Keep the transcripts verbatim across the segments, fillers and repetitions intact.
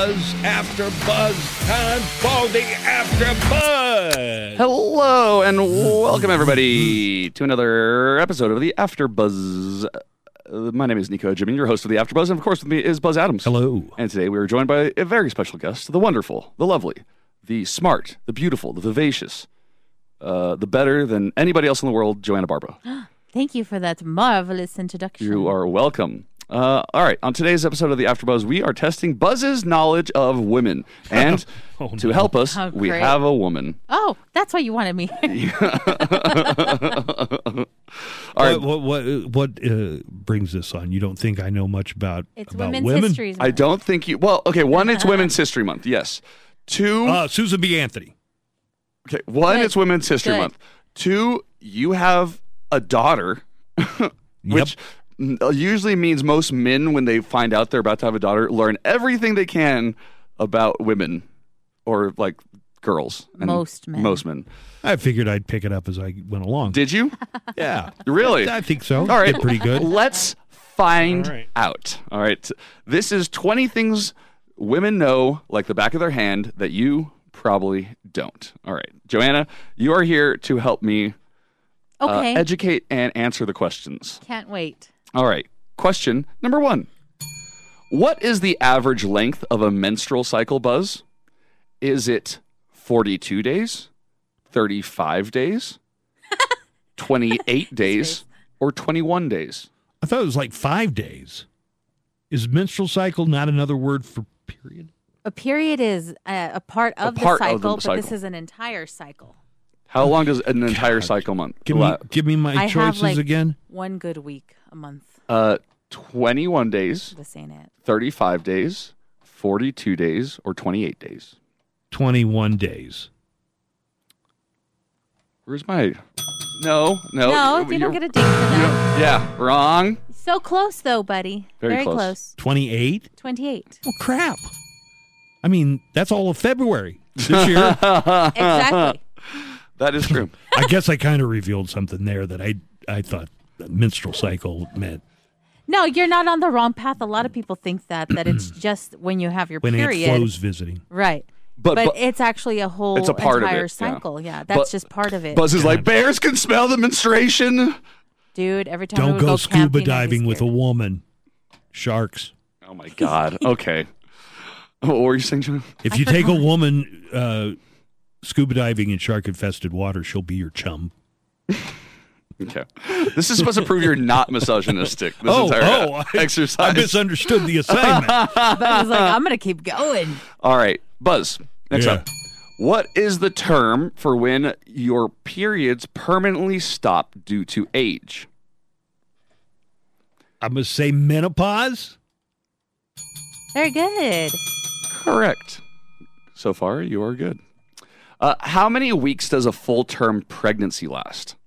Buzz After Buzz. Time for the After Buzz. Hello and welcome everybody to another episode of the After Buzz. Uh, my name is Nico Jimmy, your host of the After Buzz, and of course with me is Buzz Adams. Hello. And today we are joined by a very special guest, the wonderful, the lovely, the smart, the beautiful, the vivacious, uh, the better than anybody else in the world, Joanna Barba. Thank you for that marvelous introduction. You are welcome. Uh, all right, on today's episode of the After Buzz, we are testing Buzz's knowledge of women, and Oh, to no. help us, Oh, we great. have a woman. Oh, that's why you wanted me. All right, What, what, what, what uh, brings this on? You don't think I know much about, It's about Women's women? History I Month. don't think you. Well, okay. One, it's Women's History Month. Yes. Two. Uh, Susan B. Anthony. Okay. One, Good. it's Women's History Good. Month. Two, you have a daughter, which n- usually means most men, when they find out they're about to have a daughter, learn everything they can about women or like girls. And Most men. Most men. I figured I'd pick it up as I went along. Did you? yeah. Really? I think so. All right. Did pretty good. Let's find All right. out. All right. This is twenty things women know like the back of their hand that you probably don't. All right. Joanna, you are here to help me uh, Okay. educate and answer the questions. Can't wait. All right. Question number one. What is the average length of a menstrual cycle, Buzz? Is it forty-two days, thirty-five days, twenty-eight days, or twenty-one days? I thought it was like five days. Is menstrual cycle not another word for period? A period is a, a part of part the of the cycle, but this cycle. is an entire cycle. How long does an entire God. cycle month? Give me, la- give me my I have choices like again. one good week a month. Uh, twenty-one days, This ain't it. thirty-five days, forty-two days, or twenty-eight days? twenty-one days. Where's my... No, no. No, you're- you don't you're- get a ding for that. Yeah, wrong. So close, though, buddy. Very close. close. twenty-eight? twenty-eight. Oh, crap. I mean, that's all of February this year. Exactly. That is true. I guess I kind of revealed something there that I I thought menstrual cycle meant No, you're not on the wrong path. A lot of people think that, that it's just when you have your when period. Aunt Flo's visiting. Right. But, But, but it's actually a whole It's a part of entire it, yeah. cycle. Yeah, that's But- just part of it. Buzz is like, bears can smell the menstruation. Dude, every time we Don't would go, go scuba camping, I'd be diving with a scared. woman. Sharks. Oh, my God. Okay. What were you saying, John? If you take a woman uh, scuba diving in shark-infested water, she'll be your chum. Okay. This is supposed to prove you're not misogynistic. This oh, entire oh, I, exercise. I misunderstood the assignment. But I was like, I'm going to keep going. All right, Buzz. Next Yeah. up. What is the term for when your periods permanently stop due to age? I'm going to say menopause. Very good. Correct. So far, you are good. Uh, how many weeks does a full-term pregnancy last?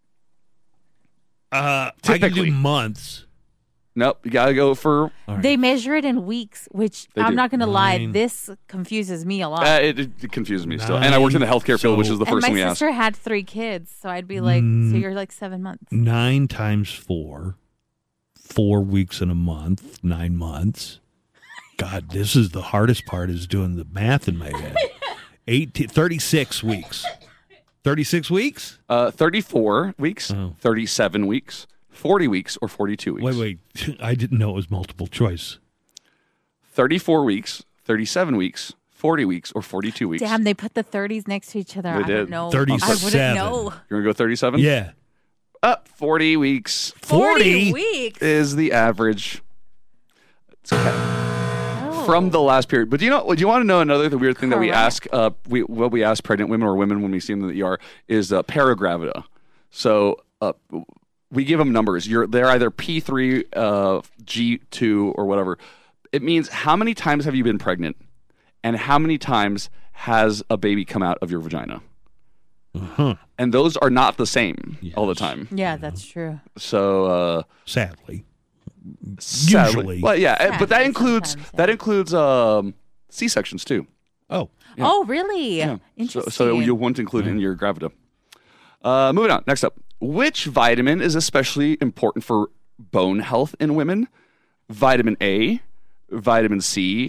Uh, I can Typically. do months. Nope, you gotta go for. All right. They measure it in weeks, which They I'm do. not going to lie. Nine. This confuses me a lot. Uh, it, it confuses me still, and I worked in the Nine, healthcare field, which so- is the and first my thing we asked. sister had three kids, so I'd be like, Mm. so you're like seven months. Nine times four. Four weeks in a month. Nine months. God, this is the hardest part is doing the math in my head. eighteen, thirty-six weeks. thirty-six weeks? Uh, thirty-four weeks, Oh. thirty-seven weeks, forty weeks, or forty-two weeks. Wait, wait. I didn't know it was multiple choice. thirty-four weeks, thirty-seven weeks, forty weeks, or forty-two weeks. Damn, they put the thirties next to each other. They I did. don't know. I thirty-seven. wouldn't know. You're gonna go thirty-seven? Yeah. Up forty weeks forty? weeks. is the average. It's okay. Oh. From the last period. But do you know? Do you want to know another the weird thing that we Correct. ask? Uh, we what we ask pregnant women or women when we see them in the E R is uh, paragravida. So uh, we give them numbers. You're they're either P three, uh, G two, or whatever. It means how many times have you been pregnant, and how many times has a baby come out of your vagina? Uh-huh. And those are not the same all the Yes. time. Yeah, that's true. So. Uh, Sadly. Sadly. Usually. Well, yeah, Sadly, but that includes sometimes, yeah. that includes um, C sections too. Oh. Yeah. Oh, really? Yeah, so, Interesting. so you won't include it in your gravida. Uh, moving on. Next up, which vitamin is especially important for bone health in women? Vitamin A, vitamin C,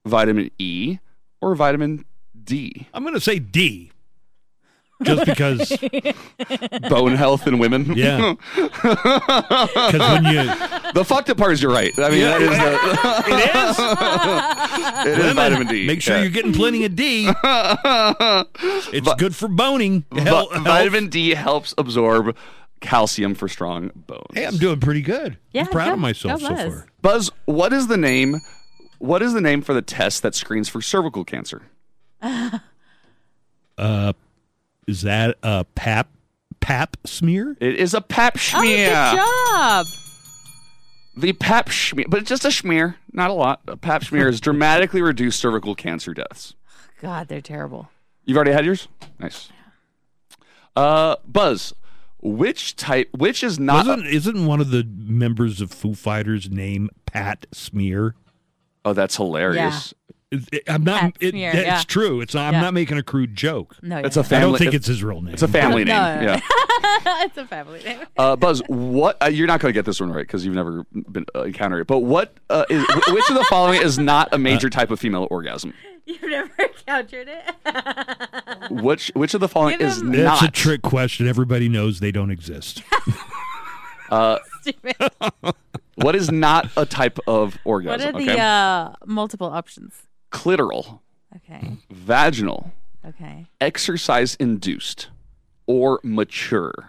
vitamin E, or vitamin D? I'm going to say D. Just because, Bone health in women? yeah. Because when you, The fucked up part is you're right. I mean, Yeah. that is the, it is. it is Women, vitamin D. Make sure Yeah. you're getting plenty of D. It's Vi- good for boning. Vi- Hel- health. vitamin D helps absorb calcium for strong bones. Hey, I'm doing pretty good. Yeah, I'm proud go- of myself go so Buzz. far. Buzz, what is the name? What is the name for the test that screens for cervical cancer? Uh, is that a pap pap smear? It is a pap Oh, smear. good job. The pap smear, but it's just a smear, not a lot. A pap smear has dramatically reduced cervical cancer deaths. God, they're terrible. You've already had yours? Nice. Uh, Buzz, which type, which is not, Wasn't isn't one of the members of Foo Fighters named Pat Smear? oh, that's hilarious. It- it- I'm not. Pat It, Smear, it's yeah. true. It's. I'm Yeah. not making a crude joke. No, It's yeah. a family. I don't think it's his real name. It's a family No, name. no, no. Yeah. It's a family name. Uh, Buzz, what, uh, you're not going to get this one right because you've never been uh, encountered it, but what, uh, is, wh- which of the following is not a major type of female orgasm? You've never encountered it. Which, which of the following Give is him- not? That's a trick question. Everybody knows they don't exist. Stupid. What is not a type of What orgasm? are the okay? uh, multiple options? Clitoral, Okay. vaginal, Okay. exercise induced, or mature.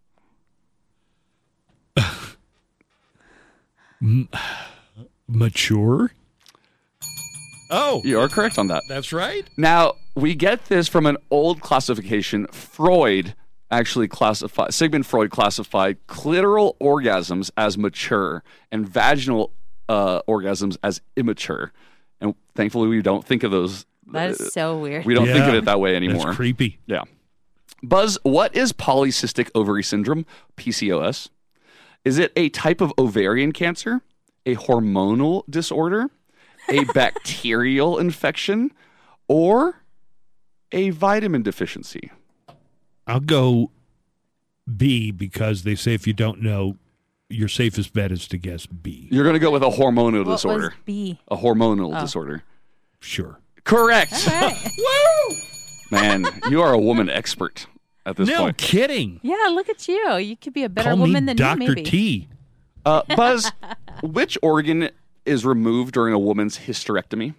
Mature. Oh, You are correct on that. that's right. Now, we get this from an old classification. Freud actually classified, Sigmund Freud classified clitoral orgasms as mature and vaginal uh, orgasms as immature. And thankfully, we don't think of those. That is so weird. We don't think of Yeah. it that way anymore. That's creepy. Yeah. Buzz, what is polycystic ovary syndrome, P C O S? Is it a type of ovarian cancer, a hormonal disorder, a bacterial infection, or a vitamin deficiency? I'll go B because they say if you don't know, your safest bet is to guess B. You're going to go with a hormonal What disorder. was B? A hormonal Oh. disorder. Sure. Correct. All right. Man, you are a woman expert at this No point. kidding. Yeah, look at you. You could be a better Call woman me than Doctor me, maybe. T. Uh, Buzz, which organ is removed during a woman's hysterectomy?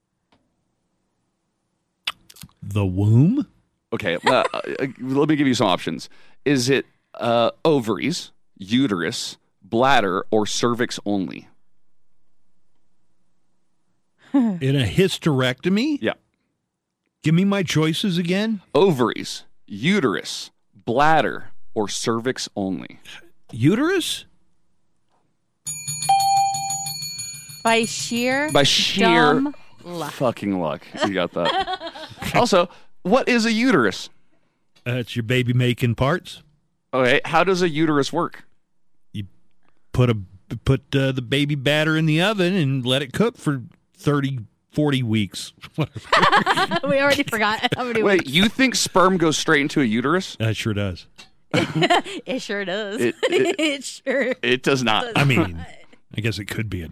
The womb. Okay, uh, uh, let me give you some options. Is it uh, ovaries, uterus, bladder, or cervix only? In a hysterectomy? Yeah. Give me my choices again. Ovaries, uterus, bladder, or cervix only? Uterus? By sheer, By sheer dumb luck. fucking luck, you got that. Also, what is a uterus? Uh, it's your baby making parts. Okay, how does a uterus work? Put a put uh, the baby batter in the oven and let it cook for thirty, forty weeks. We already forgot how many Wait, weeks. you think sperm goes straight into a uterus? That sure does. It sure does. It- It, it- sure. It does not. I mean, I guess it could be a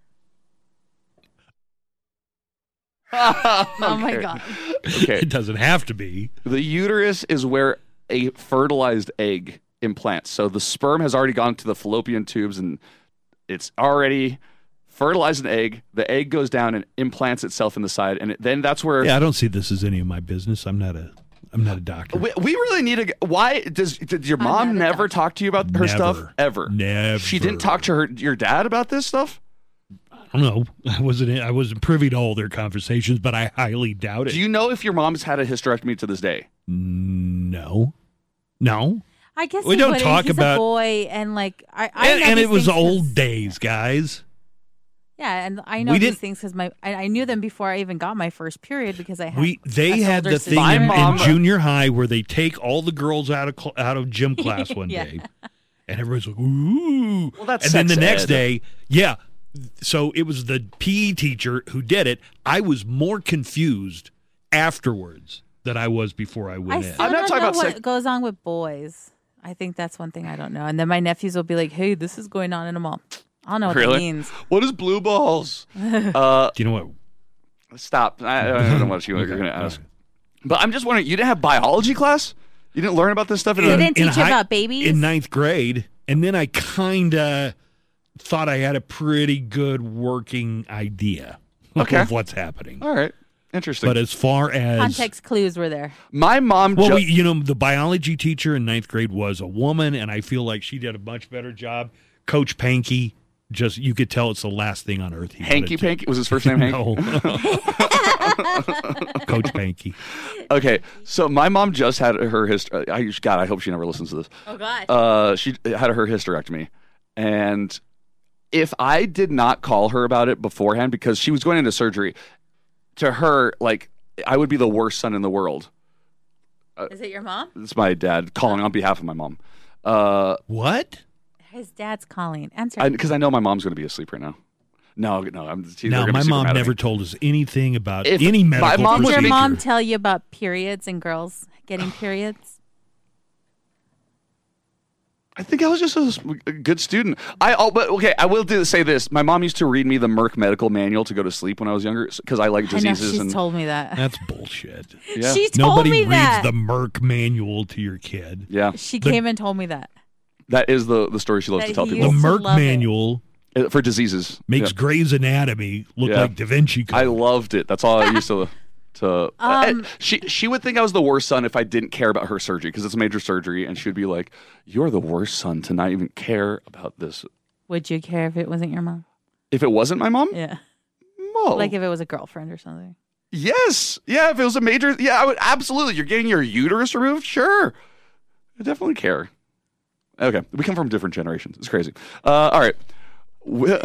Oh my Okay. god. Okay. It doesn't have to be. The uterus is where a fertilized egg implants. So the sperm has already gone to the fallopian tubes and it's already fertilized an egg. The egg goes down and implants itself in the side, and it, then that's where. Yeah, I don't see this as any of my business. I'm not a I'm not a doctor. We, we really need to. Why does did your mom not a never doctor. talk to you about her Never. stuff ever? Never. She didn't talk to her your dad about this stuff. I don't know. I wasn't I wasn't privy to all their conversations, but I highly doubt it. Do you know if your mom's had a hysterectomy to this day? No. No. I guess We he don't wouldn't. talk He's about- a boy, and like I, I And, know and these it was things 'cause- old days, guys. Yeah, and I know We these didn't- things because my I, I knew them before I even got my first period because I had. We they an had older the thing sister. in, My in mom- junior high where they take all the girls out of cl- out of gym class one Yeah. day, and everybody's like, "Ooh!" Well, that's and then the sex next ed. day, yeah. So it was the P E teacher who did it. I was more confused afterwards than I was before I I went in. still I'm not don't talking know about what sex- goes on with boys. I think that's one thing I don't know. And then my nephews will be like, "Hey, this is going on," and I'm all, I don't know what Really? that means. What is blue balls? uh, Do you know what Stop. I, I don't know what you were going to ask. But I'm just wondering, you didn't have biology class? You didn't learn about this stuff? In You a, didn't in teach you high- about babies? in ninth grade, and then I kind of thought I had a pretty good working idea Okay. of what's happening. All right. Interesting. But as far as Context clues were there. My mom well, ju- we, you know, the biology teacher in ninth grade was a woman, and I feel like she did a much better job. Coach Panky, just you could tell it's the last thing on earth. He Hanky wanted to- Panky? Was his first name Hanky? No. Coach Panky. Okay, so my mom just had her hyster- I God, I hope she never listens to this. Oh, gosh. Uh, she had her hysterectomy, and if I did not call her about it beforehand because she was going into surgery, to her, like, I would be the worst son in the world. Is it your mom? It's my dad calling on behalf of my mom. Uh, What? His dad's calling. Answer. because I, I know my mom's going to be asleep right now. No, no, I'm. they're Now, gonna be my super mom mad at never me. told us anything about If any my medical mom Did was your procedure. mom tell you about periods and girls getting periods? I think I was just a, a good student. I oh, but okay, I will do say this. My mom used to read me the Merck medical manual to go to sleep when I was younger because I like I know diseases she's and told me that. That's bullshit. yeah, She told Nobody me reads that. the Merck manual to your kid. yeah. She The- came and told me that. That is the the story she loves That to tell he The people used- to Merck love it. manual Uh, for diseases. makes Yeah. Grey's Anatomy look Yeah. like Da Vinci Code. I loved it. That's all I used to. To uh, Um, she she would think I was the worst son if I didn't care about her surgery because it's major surgery, and she would be like, "You're the worst son to not even care about this." Would you care if it wasn't your mom? If it wasn't my mom, Yeah. no. Like if it was a girlfriend or something. Yes. Yeah, if it was a major, yeah, I would absolutely. You're getting your uterus removed? Sure. I definitely care. Okay. We come from different generations. It's crazy. Uh, all right. We-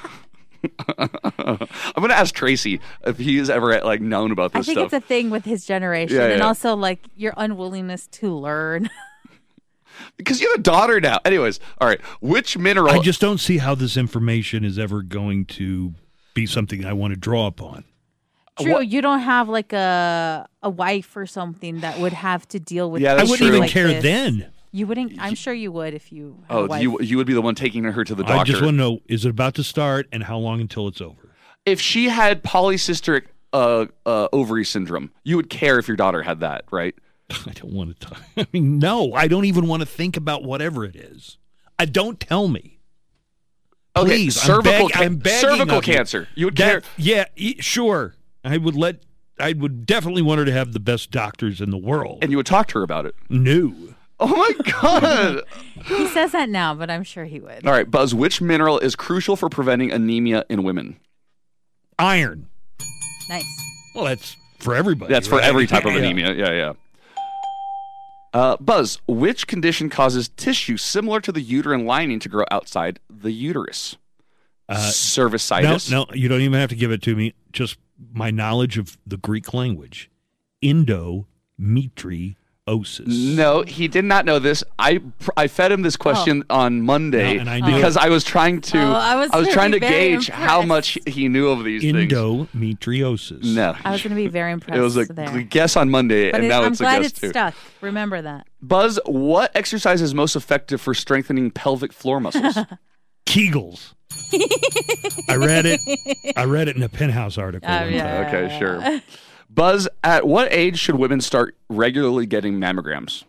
I'm going to ask Tracy if he's ever like known about I this think stuff. it's a thing with his generation Yeah, and yeah. also like your unwillingness to learn. Because you have a daughter now. Anyways, all right. Which mineral? I just don't see how this information is ever going to be something I want to draw upon. True, What- you don't have like a a wife or something that would have to deal with Yeah, I that's wouldn't issues even true. like care this. then. You wouldn't. I'm sure you would if you. Had a Oh, wife. you you would be the one taking her to the I doctor. just want to know, is it about to start and how long until it's over? If she had polycystic uh, uh, ovary syndrome, you would care if your daughter had that, right? I don't want to talk. I mean, no, I don't even want to think about whatever it is. I don't tell me. Okay, Please, I'm cervical beg- ca- I'm begging cervical of you. cancer. You would That- care. Yeah, e- sure. I would let. I would definitely want her to have the best doctors in the world. And you would talk to her about it. No. Oh my god! He says that now, but I'm sure he would. All right, Buzz. Which mineral is crucial for preventing anemia in women? Iron. Nice. Well, that's for everybody. That's for right? every type of Yeah. anemia. Yeah, yeah. Uh, Buzz. Which condition causes tissue similar to the uterine lining to grow outside the uterus? Uh, Cervicitis. No, no, you don't even have to give it to me. Just my knowledge of the Greek language. Endometriosis. No, he did not know this. I I fed him this question on Monday No, and I knew because I was trying to Oh, I was trying to gonna be very gauge how impressed. much he knew of these things. Endometriosis. No, I was going to be very impressed it was a there. guess on Monday, But and it, now I'm it's a glad guess it's too. stuck. Remember that. Buzz, what exercise is most effective for strengthening pelvic floor muscles? Kegels. I read it. I read it in a Penthouse article. Oh, one yeah. time. Okay, sure. Buzz, at what age should women start regularly getting mammograms?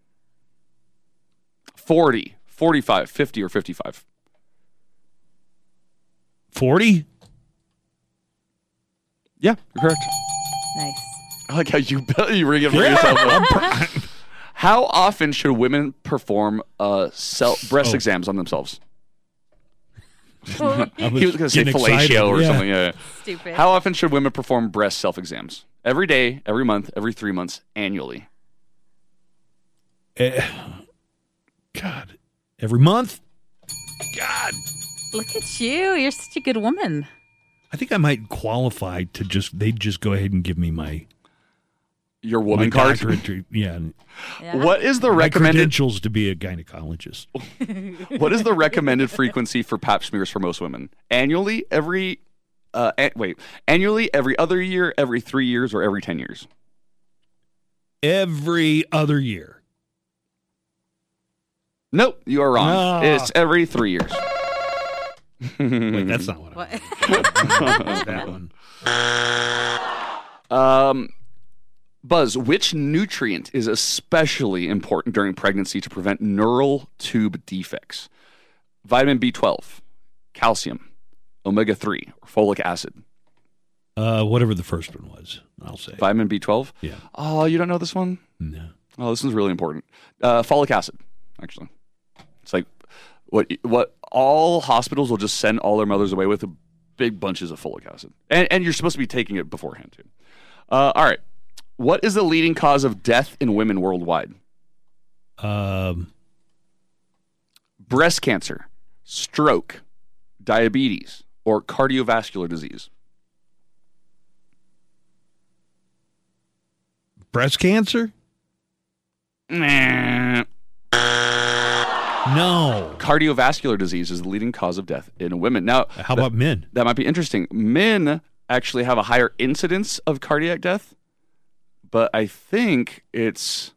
forty, forty-five, fifty, or fifty-five? forty? Yeah, you're correct. Nice. I like how you you ring it for yourself. How often should women perform uh, self breast Oh. exams on themselves? I He was going to say getting excited. fellatio or Yeah. something. Yeah. Stupid. How often should women perform breast self exams? Every day, every month, every three months, annually. Eh, God. Every month? God. Look at you. You're such a good woman. I think I might qualify to just, they'd just go ahead and give me my, Your my woman card. doctorate. Yeah. Yeah. What is the My recommended? credentials to be a gynecologist. What is the recommended frequency for Pap smears for most women? Annually, every uh, a- wait, annually, every other year, every three years, or every ten years? Every other year. Nope, you are wrong. Ah. It's every three years. Wait, that's not what I What? want. that one. Um, Buzz, which nutrient is especially important during pregnancy to prevent neural tube defects? Vitamin B twelve, calcium, omega three, or folic acid? Uh, whatever the first one was, I'll say. Vitamin B twelve? Yeah. Oh, you don't know this one? No. Oh, this one's really important. Uh, folic acid, actually. It's like what what all hospitals will just send all their mothers away with big bunches of folic acid. And, and you're supposed to be taking it beforehand, too. Uh, all right. What is the leading cause of death in women worldwide? Um, Breast cancer, stroke, diabetes, or cardiovascular disease? breast cancer? Nah. No. Cardiovascular disease is the leading cause of death in women. Now, How about men? that might be interesting. Men actually have a higher incidence of cardiac death, but I think it's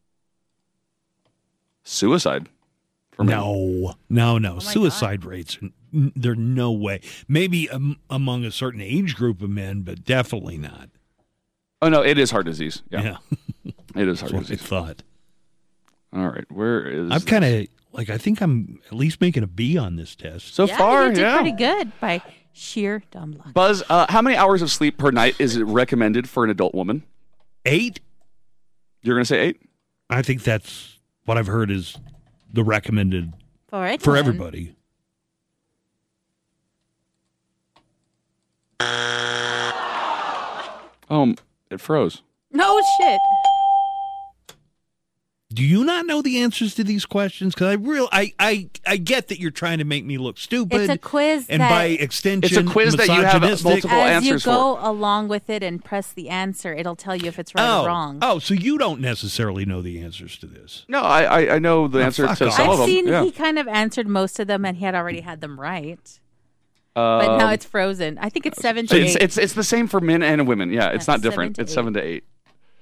suicide for men. No, no, no. my Suicide rates, are, n- there's no way. Maybe um, among a certain age group of men, but definitely not. Oh, no, it is heart disease. Yeah, Yeah, it is heart that's what I disease. thought. All right, where is I'm kind of like, I think I'm at least making a B on this test. So yeah, far, you did yeah. pretty good by sheer dumb luck. Buzz, uh, how many hours of sleep per night is it recommended for an adult woman? Eight? You're going to say eight? I think that's what I've heard is the recommended For, it, for then. everybody. Oh, it froze. No shit. Do you not know the answers to these questions? Because I real I, I I get that you're trying to make me look stupid. It's a quiz and that- by extension, It's a quiz that you have misogynistic. multiple As you answers go along with it and press the answer, it'll tell you if it's right oh, or wrong. oh, so you don't necessarily know the answers to this? No, I I, I know the Oh, answer fuck to off. some I've of them. seen yeah. he kind of answered most of them, and he had already had them right. Um, But now it's frozen. I think it's seven to it's, eight. it's it's the same for men and women. Yeah, it's Yeah, not different. seven to It's eight. seven to eight.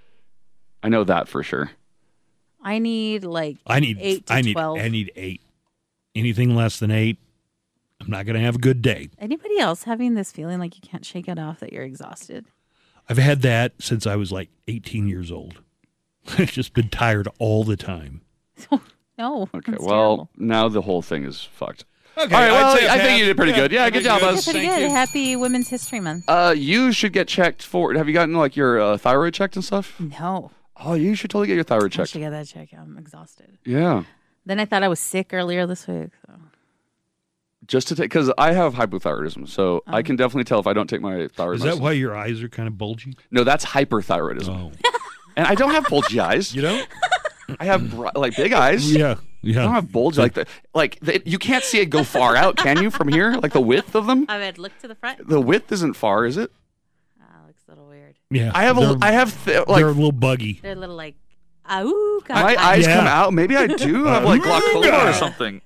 I know that for sure. I need like I need eight to I need twelve. I need eight. Anything less than eight, I'm not going to have a good day. Anybody else having this feeling like you can't shake it off that you're exhausted? I've had that since I was like eighteen years old. I've just been tired all the time. No. Okay, that's well, terrible. now the whole thing is fucked. Okay, All right, well, I'd say a I think pass. you did pretty good. Yeah, I good think job, you did. Buzz. You're pretty Thank good. you. Happy Women's History Month. Uh, you should get checked for. Have you gotten like your uh, thyroid checked and stuff? No. Oh, you should totally get your thyroid I checked. should get that check. I'm exhausted. Yeah, Then I thought I was sick earlier this week. So. just to take because I have hypothyroidism, so I can definitely tell if I don't take my thyroid. Is that medicine. why your eyes are kind of bulgy? No, that's hyperthyroidism, Oh, and I don't have bulgy eyes. you know? I have br- like big eyes. Yeah, I don't yeah. have bulge like that. Like the, you can't see it go far out, can you? From here, like the width of them. I would look to the front. The width isn't far, is it? Ah, looks a little weird. Yeah, I have a. they're, I have th- like they're a little buggy. They're a little like, ooh, my eyes Yeah. come out. Maybe I do have like glaucoma or something.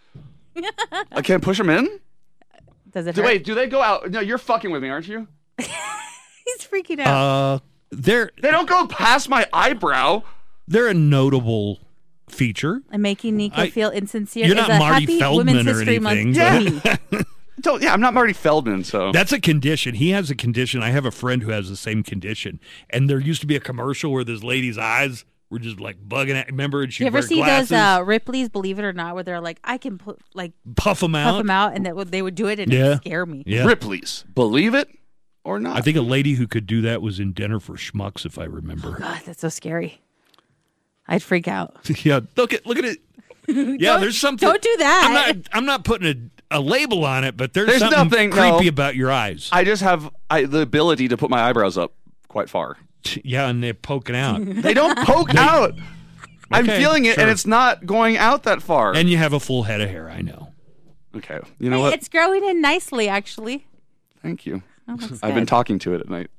I can't push them in. Does it Do, hurt? wait, do they go out? No, you're fucking with me, aren't you? He's freaking out. Uh, they're They don't go past my eyebrow. they're a notable feature. and making Nico I- feel insincere You're is not a Marty happy Feldman Women's or History anything, Month but- to me. Don't, yeah, I'm not Marty Feldman, so That's a condition. He has a condition. I have a friend who has the same condition. And there used to be a commercial where this lady's eyes were just like bugging at. Remember? And she'd You ever wear see glasses, those uh, Ripley's Believe It or Not, where they're like, I can put like puff them out. puff them out, and that would they would do it, and Yeah. it scare me. Yeah. Ripley's. Believe it or not. I think a lady who could do that was in Dinner for Schmucks, if I remember. God, that's so scary. I'd freak out. yeah, look at look at it. Yeah, Don't- there's something. don't do that. I'm not. I'm not putting a, a label on it, but there's, There's something nothing, creepy no. about your eyes. I just have I, the ability to put my eyebrows up quite far. yeah, and they're poking out, They don't poke out. I'm Okay, feeling it, sure. and it's not going out that far. and you have a full head of hair. I know. okay, you know what? It's growing in nicely, actually. Thank you. Oh, that's I've been good. talking to it at night.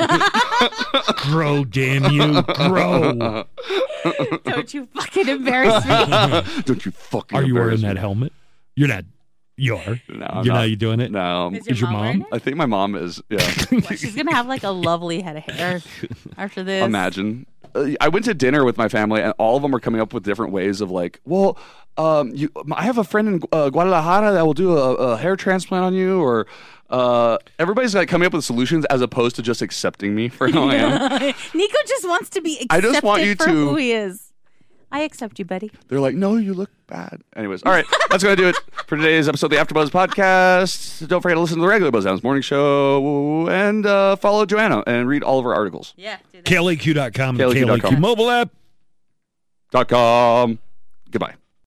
Grow, damn you, grow. Don't you fucking embarrass me. Don't you fucking Are you wearing embarrass that me. helmet? You're not. You are. No, I'm You're not. not. You doing it? No. Is Is your mom mom? wearing it? I think my mom is. Yeah. She's gonna have like a lovely head of hair after this. Imagine. Uh, I went to dinner with my family, and all of them were coming up with different ways of like, well, um, you, I have a friend in uh, Guadalajara that will do a, a hair transplant on you, or uh, everybody's like coming up with solutions as opposed to just accepting me for who I am. Nico just wants to be accepted I just want you for to- who he is. I accept you, buddy. They're like, no, you look bad. Anyways, all right, that's going to do it for today's episode of the AfterBuzz podcast. Don't forget to listen to the regular Buzz Adams Morning Show and uh, follow Joanna and read all of her articles. Yeah, do that. K L A Q dot com and K L A Q K L A dot Q com. mobile app. Dot com. Goodbye.